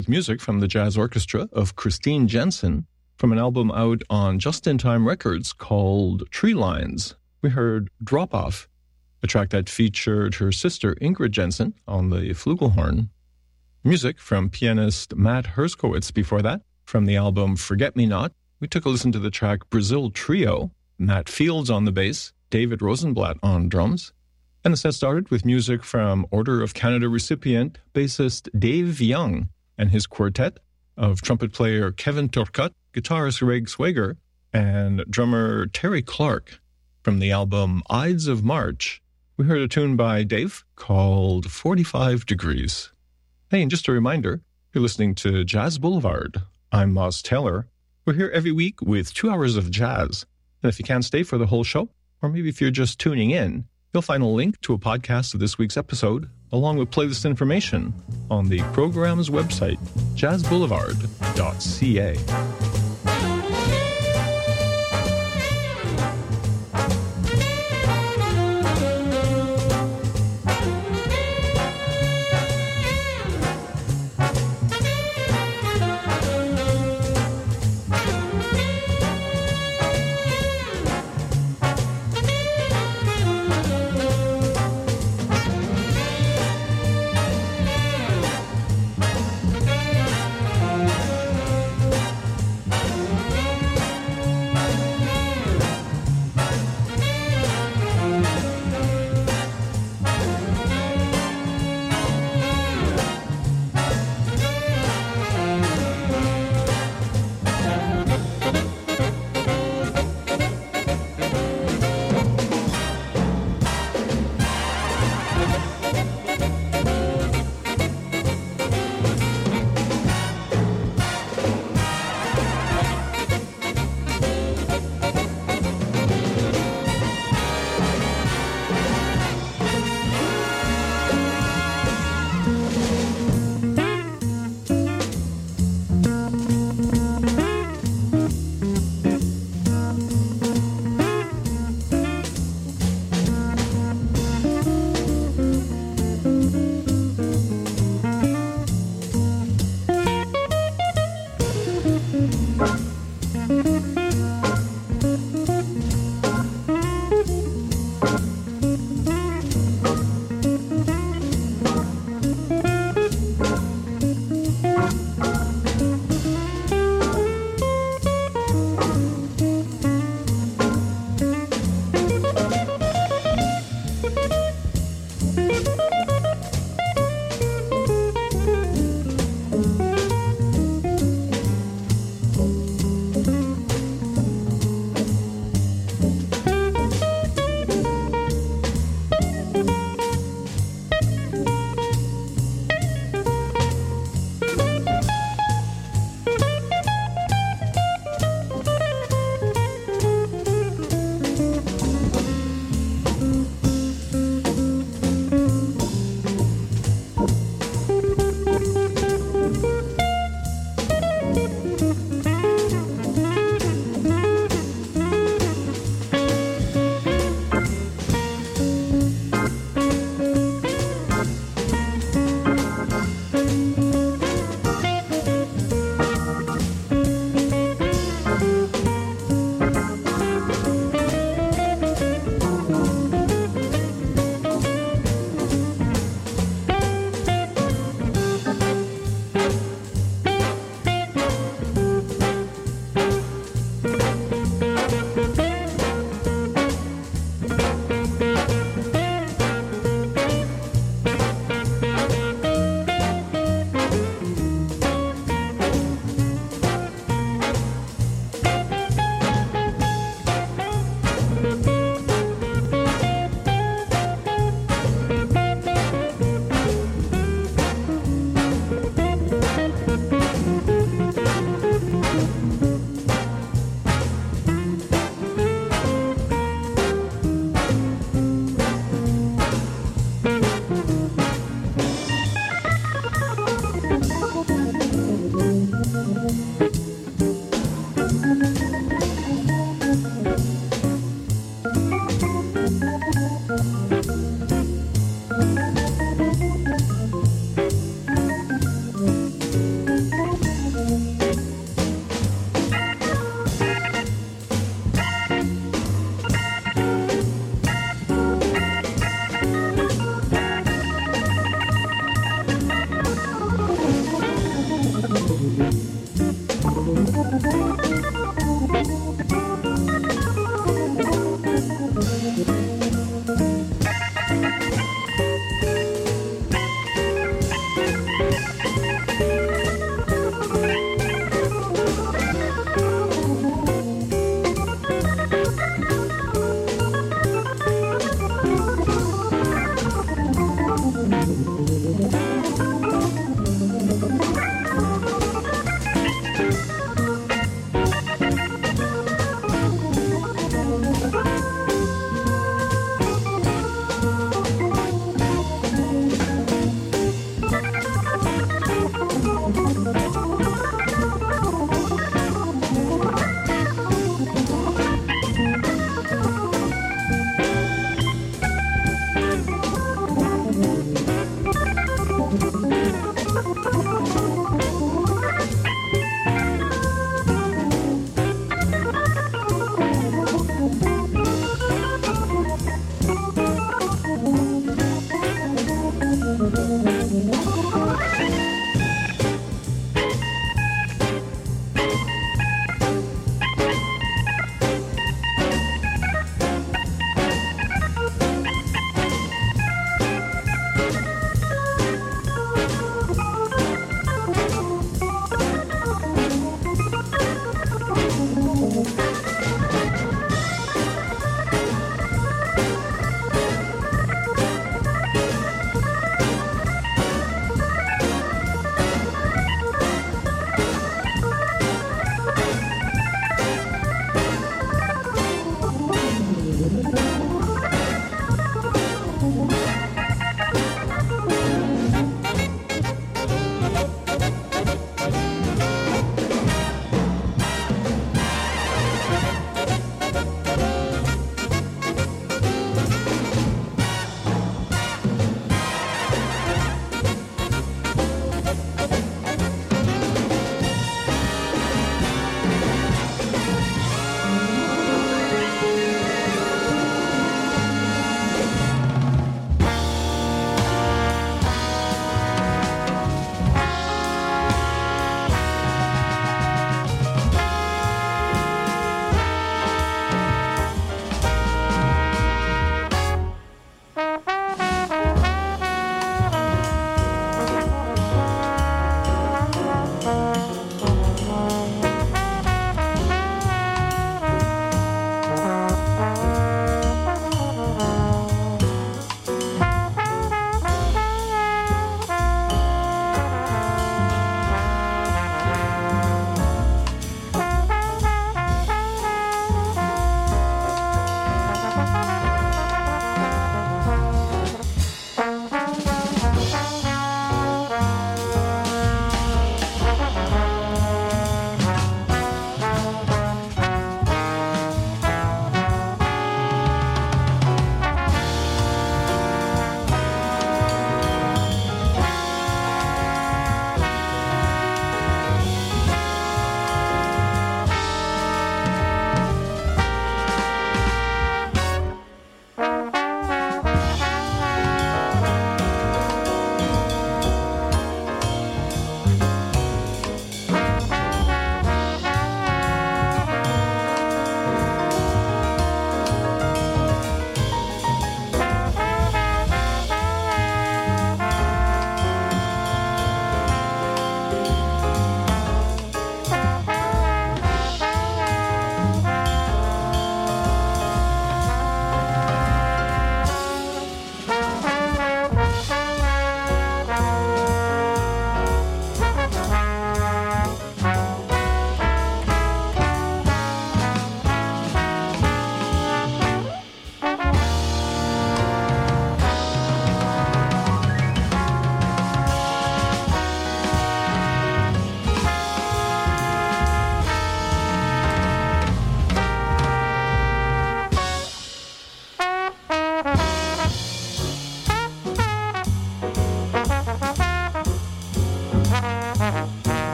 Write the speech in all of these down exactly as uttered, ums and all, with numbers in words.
with music from the jazz orchestra of Christine Jensen from an album out on Just in Time Records called Tree Lines. We heard Drop Off, a track that featured her sister Ingrid Jensen on the flugelhorn. Music from pianist Matt Herskowitz before that, from the album Forget Me Not. We took a listen to the track Brazil Trio, Matt Fields on the bass, David Rosenblatt on drums. And the set started with music from Order of Canada recipient, bassist Dave Young and his quartet of trumpet player Kevin Turcotte, guitarist Greg Swager, and drummer Terry Clark. From the album Ides of March, we heard a tune by Dave called forty-five degrees. Hey, and just a reminder, you're listening to Jazz Boulevard. I'm Moss Taylor. We're here every week with two hours of jazz. And if you can't stay for the whole show, or maybe if you're just tuning in, you'll find a link to a podcast of this week's episode, along with playlist information, on the program's website, jazz boulevard dot c a.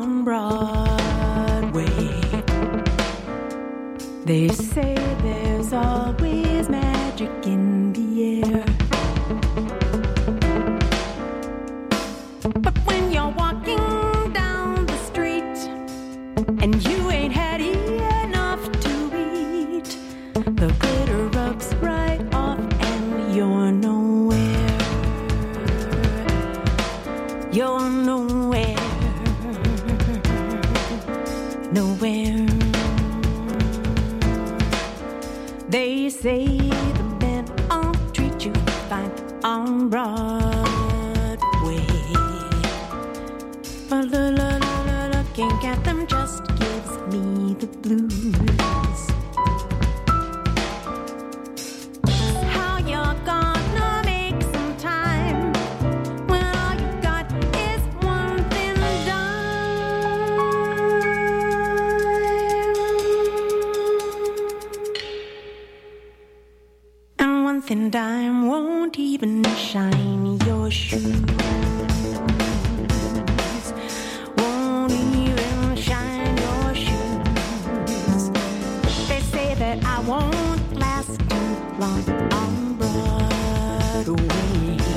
on Broadway. They say there's always magic in the air. But when you're walking down the street and you ain't had enough to eat, the glitter rubs right off and you're nowhere. You're nowhere. Nowhere. They say the men all treat you fine on Broadway. But la la la la looking at them just gives me the blues. How you're gonna make some time when all you got is one thin dime, and one thin dime won't even shine your shoes. I won't last too long on Broadway.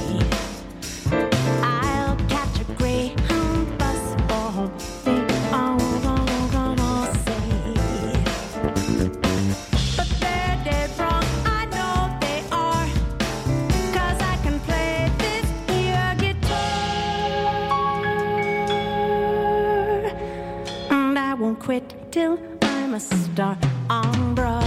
I'll catch a Greyhound bus for home. They all gonna say, but they're dead wrong. I know they are, 'cause I can play this here guitar, and I won't quit till I'm a star on Broadway.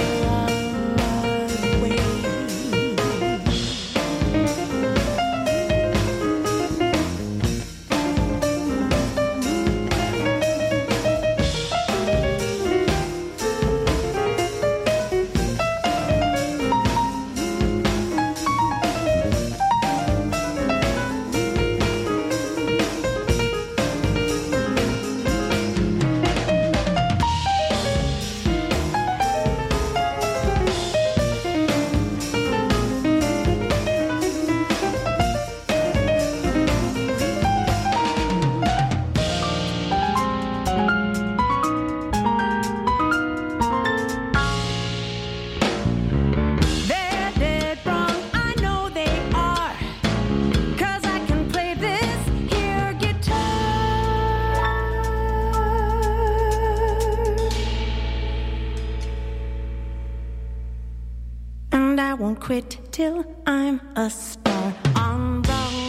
Won't quit till I'm a star on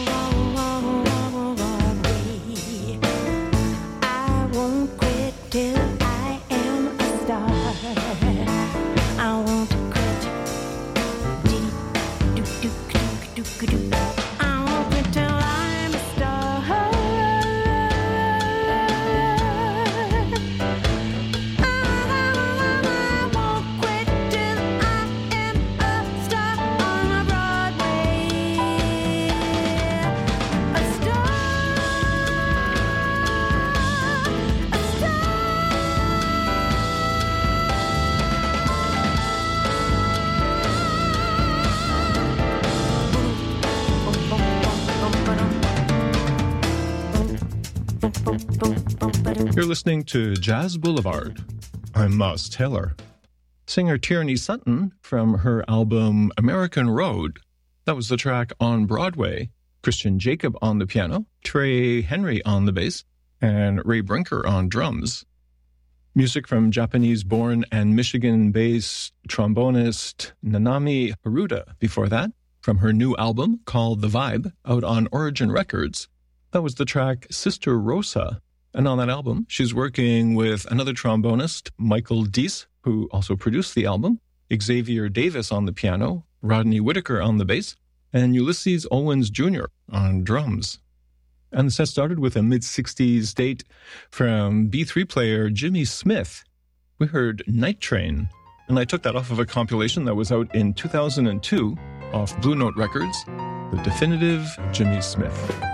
Broadway. I won't quit till I am a star. I won't quit. Do do do do do. I won't quit till I'm a star. You're listening to Jazz Boulevard. I'm Moss Taylor. Singer Tierney Sutton from her album American Road. That was the track On Broadway. Christian Jacob on the piano, Trey Henry on the bass, and Ray Brinker on drums. Music from Japanese-born and Michigan-based trombonist Nanami Haruta before that, from her new album called The Vibe, out on Origin Records. That was the track Sister Rosa. And on that album, she's working with another trombonist, Michael Deese, who also produced the album, Xavier Davis on the piano, Rodney Whitaker on the bass, and Ulysses Owens Junior on drums. And the set started with a mid-sixties date from B three player Jimmy Smith. We heard Night Train, and I took that off of a compilation that was out in two thousand two off Blue Note Records, The Definitive Jimmy Smith.